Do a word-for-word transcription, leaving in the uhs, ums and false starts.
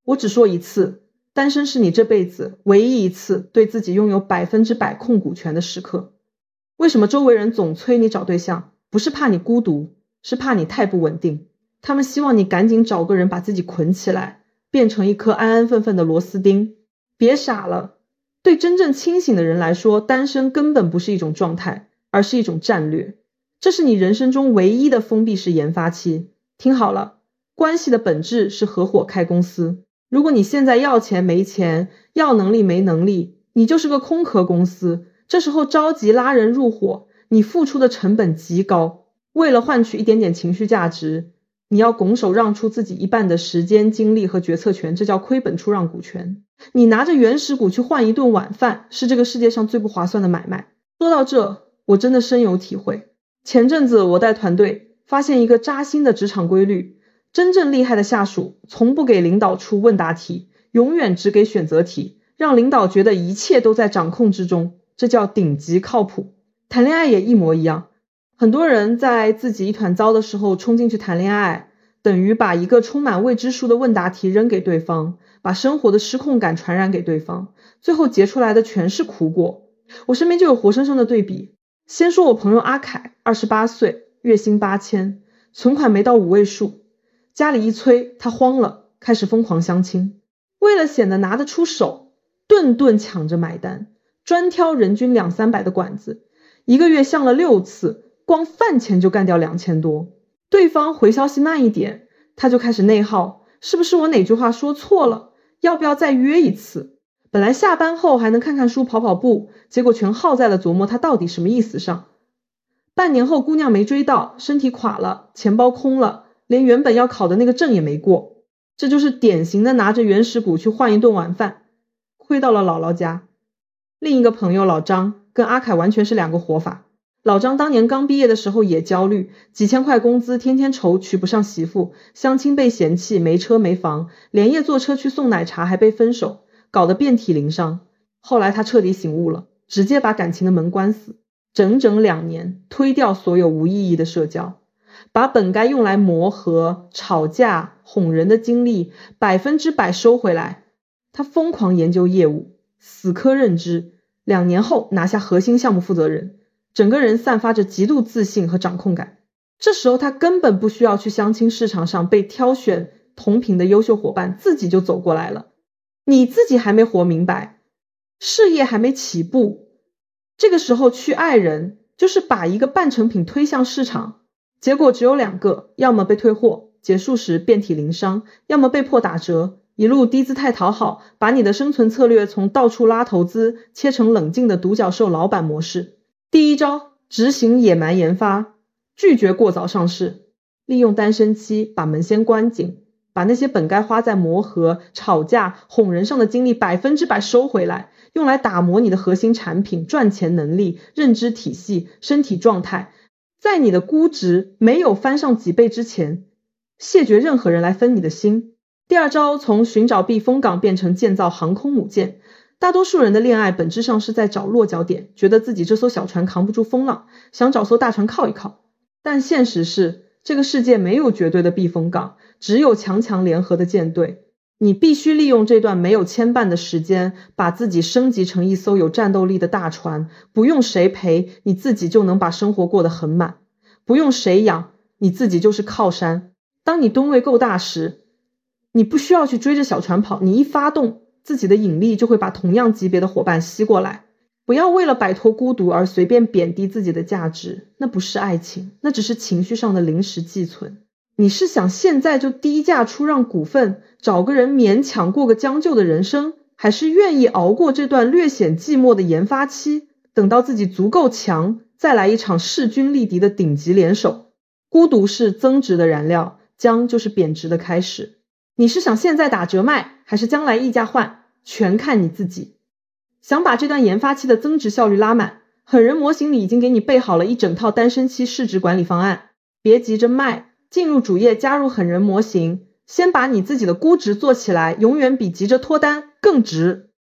我只说一次，单身是你这辈子唯一一次对自己拥有百分之百控股权的时刻。为什么周围人总催你找对象？不是怕你孤独，是怕你太不稳定。他们希望你赶紧找个人把自己捆起来，变成一颗安安分分的螺丝钉。别傻了，对真正清醒的人来说，单身根本不是一种状态，而是一种战略。这是你人生中唯一的封闭式研发期。听好了，关系的本质是合伙开公司。如果你现在要钱没钱，要能力没能力，你就是个空壳公司。这时候着急拉人入伙，你付出的成本极高。为了换取一点点情绪价值，你要拱手让出自己一半的时间、精力和决策权，这叫亏本出让股权。你拿着原始股去换一顿晚饭，是这个世界上最不划算的买卖。说到这，我真的深有体会。前阵子我带团队发现一个扎心的职场规律，真正厉害的下属从不给领导出问答题，永远只给选择题，让领导觉得一切都在掌控之中，这叫顶级靠谱。谈恋爱也一模一样，很多人在自己一团糟的时候冲进去谈恋爱，等于把一个充满未知数的问答题扔给对方，把生活的失控感传染给对方，最后结出来的全是苦果。我身边就有活生生的对比。先说我朋友阿凯，二十八岁，月薪八千，存款没到五位数，家里一催他慌了，开始疯狂相亲。为了显得拿得出手，顿顿抢着买单，专挑人均两三百的馆子，一个月相了六次，光饭钱就干掉两千多。对方回消息慢一点，他就开始内耗，是不是我哪句话说错了？要不要再约一次？本来下班后还能看看书跑跑步，结果全耗在了琢磨他到底什么意思上。半年后姑娘没追到，身体垮了，钱包空了，连原本要考的那个证也没过。这就是典型的拿着原始股去换一顿晚饭，亏到了姥姥家。另一个朋友老张跟阿凯完全是两个活法。老张当年刚毕业的时候也焦虑，几千块工资，天天愁娶不上媳妇，相亲被嫌弃，没车没房，连夜坐车去送奶茶还被分手，搞得遍体鳞伤。后来他彻底醒悟了，直接把感情的门关死，整整两年推掉所有无意义的社交，把本该用来磨合、吵架、哄人的精力百分之百收回来。他疯狂研究业务，死磕认知，两年后拿下核心项目负责人，整个人散发着极度自信和掌控感。这时候他根本不需要去相亲市场上被挑选同频的优秀伙伴，自己就走过来了。你自己还没活明白，事业还没起步，这个时候去爱人，就是把一个半成品推向市场，结果只有两个，要么被退货，结束时遍体鳞伤，要么被迫打折，一路低姿态讨好，把你的生存策略从到处拉投资切成冷静的独角兽老板模式。第一招，执行野蛮研发，拒绝过早上市，利用单身期把门先关紧，把那些本该花在磨合、吵架、哄人上的精力百分之百收回来，用来打磨你的核心产品、赚钱能力、认知体系、身体状态。在你的估值没有翻上几倍之前，谢绝任何人来分你的心。第二招，从寻找避风港变成建造航空母舰。大多数人的恋爱本质上是在找落脚点，觉得自己这艘小船扛不住风浪，想找艘大船靠一靠。但现实是，这个世界没有绝对的避风港，只有强强联合的舰队。你必须利用这段没有牵绊的时间，把自己升级成一艘有战斗力的大船，不用谁陪，你自己就能把生活过得很满，不用谁养，你自己就是靠山。当你吨位够大时，你不需要去追着小船跑，你一发动，自己的引力就会把同样级别的伙伴吸过来。不要为了摆脱孤独而随便贬低自己的价值，那不是爱情，那只是情绪上的临时寄存。你是想现在就低价出让股份，找个人勉强过个将就的人生，还是愿意熬过这段略显寂寞的研发期，等到自己足够强，再来一场势均力敌的顶级联手？孤独是增值的燃料，僵就是贬值的开始。你是想现在打折卖，还是将来溢价换，全看你自己。想把这段研发期的增值效率拉满，狠人模型里已经给你备好了一整套单身期市值管理方案。别急着卖，进入主页加入狠人模型，先把你自己的估值做起来，永远比急着脱单更值。